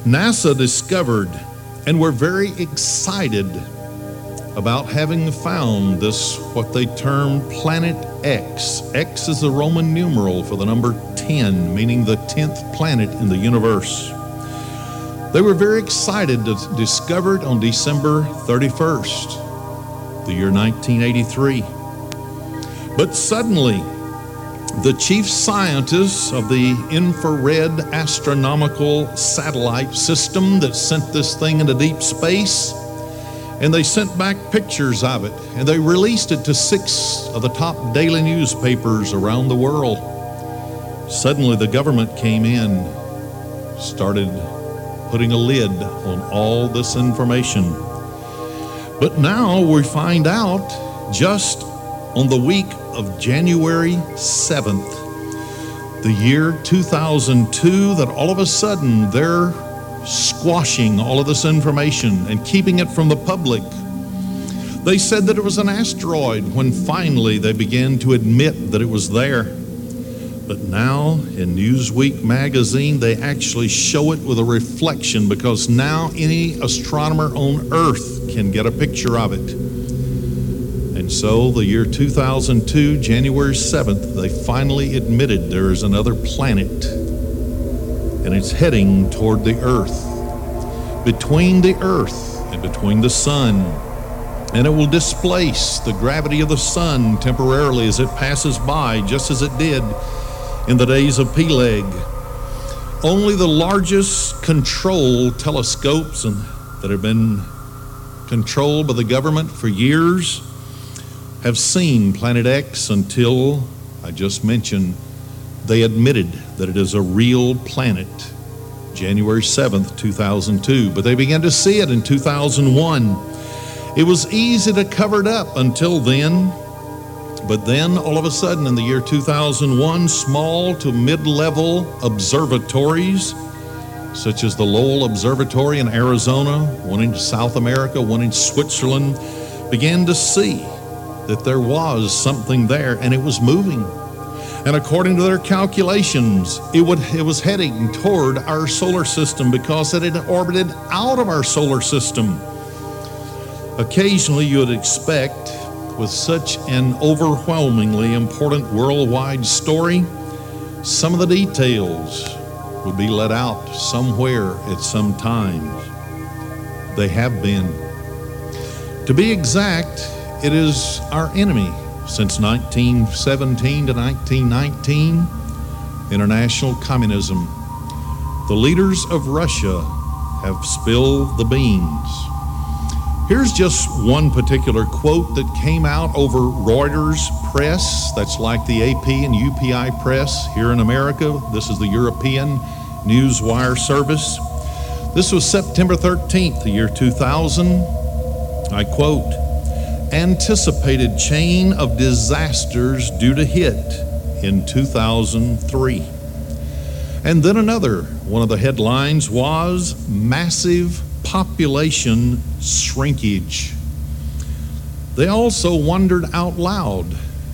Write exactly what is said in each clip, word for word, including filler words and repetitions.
NASA discovered and were very excited about having found this, what they term Planet X. X is the Roman numeral for the number ten, meaning the tenth planet in the universe. They were very excited to discover it on December thirty-first, the year nineteen eighty-three. But suddenly, the chief scientists of the infrared astronomical satellite system that sent this thing into deep space, and they sent back pictures of it, and they released it to six of the top daily newspapers around the world. Suddenly the government came in, started putting a lid on all this information. But now we find out, just on the week of January seventh, the year two thousand two, that all of a sudden they're squashing all of this information and keeping it from the public. They said that it was an asteroid when finally they began to admit that it was there. But now in Newsweek magazine, they actually show it with a reflection, because now any astronomer on Earth can get a picture of it. And so the year two thousand two, January seventh, they finally admitted there is another planet, and it's heading toward the Earth, between the Earth and between the Sun. And it will displace the gravity of the Sun temporarily as it passes by, just as it did in the days of Peleg. Only the largest controlled telescopes and, that have been controlled by the government for years have seen Planet X until, I just mentioned, they admitted that it is a real planet, January seventh, two thousand two. But they began to see it in two thousand one. It was easy to cover it up until then. But then, all of a sudden, in the year two thousand one, small to mid-level observatories, such as the Lowell Observatory in Arizona, one in South America, one in Switzerland, began to see that there was something there, and it was moving. And according to their calculations, it would it was heading toward our solar system, because it had orbited out of our solar system. Occasionally, you would expect, with such an overwhelmingly important worldwide story, some of the details would be let out somewhere at some time. They have been. To be exact, it is our enemy since nineteen seventeen to nineteen nineteen, international communism. The leaders of Russia have spilled the beans. Here's just one particular quote that came out over Reuters press. That's like the A P and U P I press here in America. This is the European Newswire service. This was September thirteenth, the year two thousand. I quote, "Anticipated chain of disasters due to hit in two thousand three." And then another one of the headlines was massive population shrinkage. They also wondered out loud,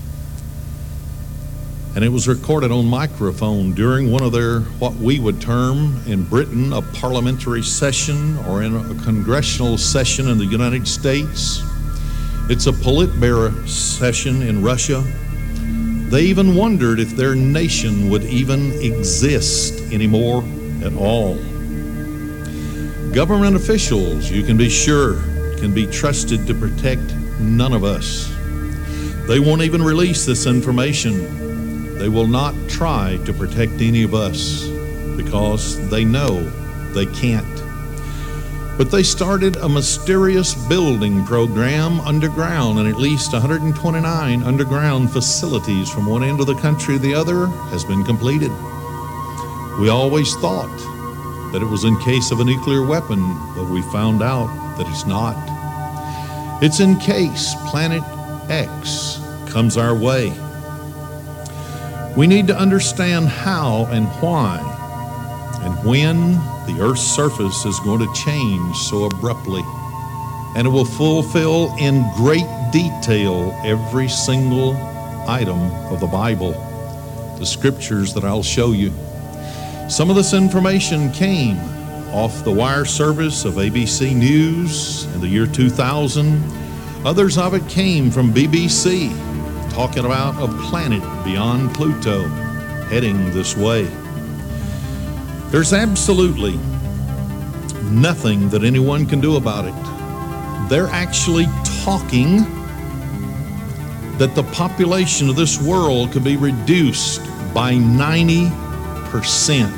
and it was recorded on microphone during one of their, what we would term in Britain, a parliamentary session, or in a congressional session in the United States. It's a Politburo session in Russia. They even wondered if their nation would even exist anymore at all. Government officials, you can be sure, can be trusted to protect none of us. They won't even release this information. They will not try to protect any of us because they know they can't. But they started a mysterious building program underground, and at least one hundred twenty-nine underground facilities from one end of the country to the other has been completed. We always thought that it was in case of a nuclear weapon, but we found out that it's not. It's in case Planet X comes our way. We need to understand how and why and when the Earth's surface is going to change so abruptly, and it will fulfill in great detail every single item of the Bible, the scriptures that I'll show you. Some of this information came off the wire service of A B C News in the year two thousand. Others of it came from B B C, talking about a planet beyond Pluto heading this way. There's absolutely nothing that anyone can do about it. They're actually talking that the population of this world could be reduced by ninety percent.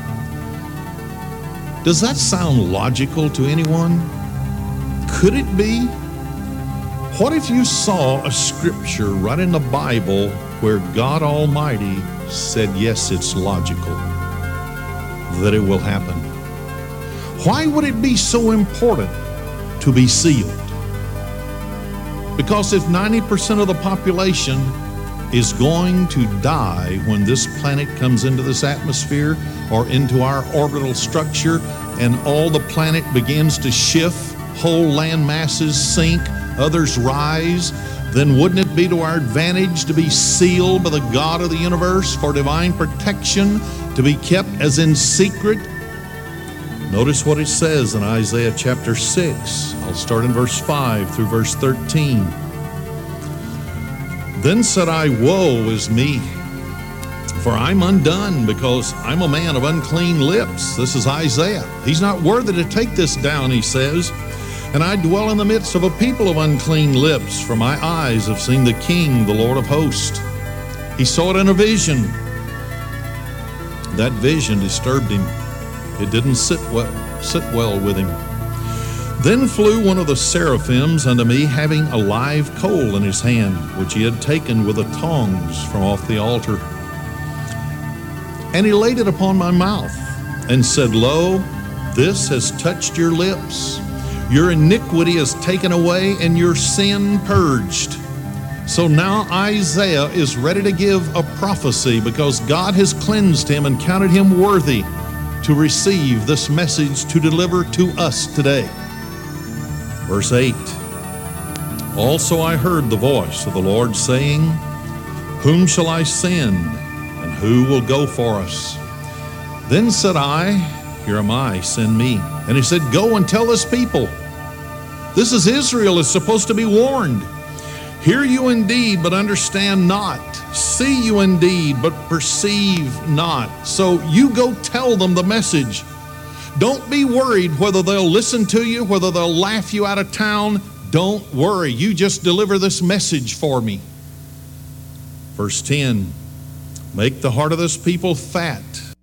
Does that sound logical to anyone? Could it be? What if you saw a scripture right in the Bible where God Almighty said, yes, it's logical that it will happen? Why would it be so important to be sealed? Because if ninety percent of the population is going to die when this planet comes into this atmosphere or into our orbital structure, and all the planet begins to shift, whole land masses sink, others rise, then wouldn't it be to our advantage to be sealed by the God of the universe for divine protection, to be kept as in secret? Notice what it says in Isaiah chapter six. I'll start in verse five through verse thirteen. Then said I, woe is me, for I'm undone, because I'm a man of unclean lips. This is Isaiah. He's not worthy to take this down, he says. And I dwell in the midst of a people of unclean lips, for my eyes have seen the King, the Lord of hosts. He saw it in a vision. That vision disturbed him. It didn't sit well, sit well with him. Then flew one of the seraphims unto me, having a live coal in his hand, which he had taken with the tongs from off the altar. And he laid it upon my mouth, and said, Lo, this has touched your lips. Your iniquity is taken away, and your sin purged. So now Isaiah is ready to give a prophecy, because God has cleansed him and counted him worthy to receive this message to deliver to us today. Verse eight, also I heard the voice of the Lord saying, whom shall I send, and who will go for us? Then said I, here am I, send me. And he said, go and tell this people. This is Israel, is supposed to be warned. Hear you indeed, but understand not. See you indeed, but perceive not. So you go tell them the message. Don't be worried whether they'll listen to you, whether they'll laugh you out of town. Don't worry. You just deliver this message for me. Verse ten, make the heart of this people fat,